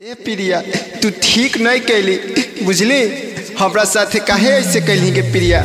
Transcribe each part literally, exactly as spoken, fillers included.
ए प्रिया तू ठीक नहीं कैली बुझली हमरा साथे काहे ऐसे कैली गे प्रिया।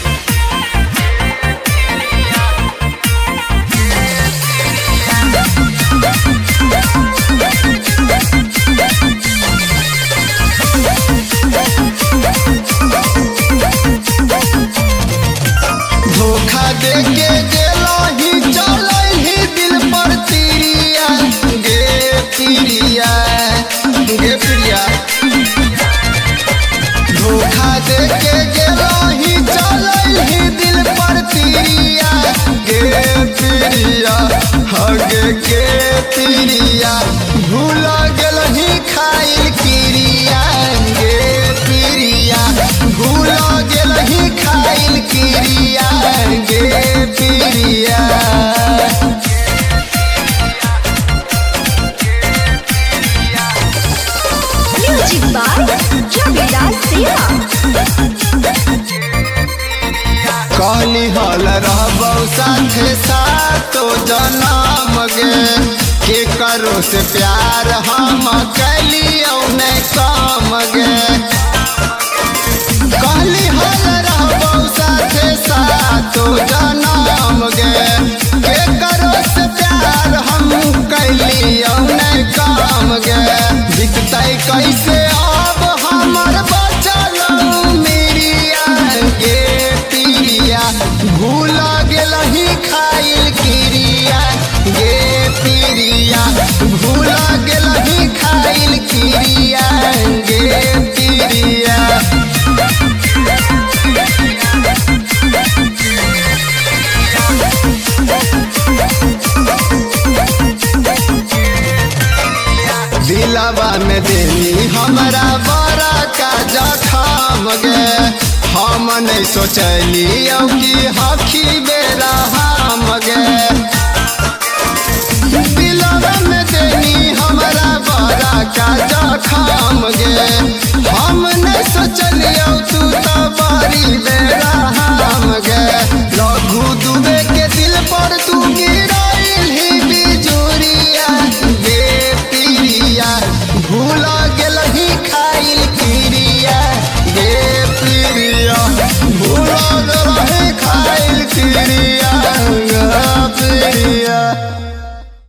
धोखा दे के गेलही चलही दिल पर तिरिया गे प्रिया गे प्रिया। धोखा दे के गेलही चलही दिल पर तिरिया गे प्रिया हगे के प्रिया। भूल गेलही खाइल क्रिया गे प्रिया भूल गेलही खाइल क्रिया गे Priya. Music by Javidas Seha. कहली हल रहबौ साथे सातो जनम गे के करो से प्यार हम कैलियौ नै कम गे। कहली हल रहबौ साथे सातो जनम गे के करो से प्यार हम कैलियौ नै कम गे। दिखतै कैसे अब हमर बचलौ मेरिया गे प्रिया। भूल गेलही खाइल क्रिया गे प्रिया भूल गेलही खाइल क्रिया गे प्रिया। दिलवा में देली हमरा बड़ा का जखम गे हम नहीं सोचलियौ कि हखी बेरा हम गे।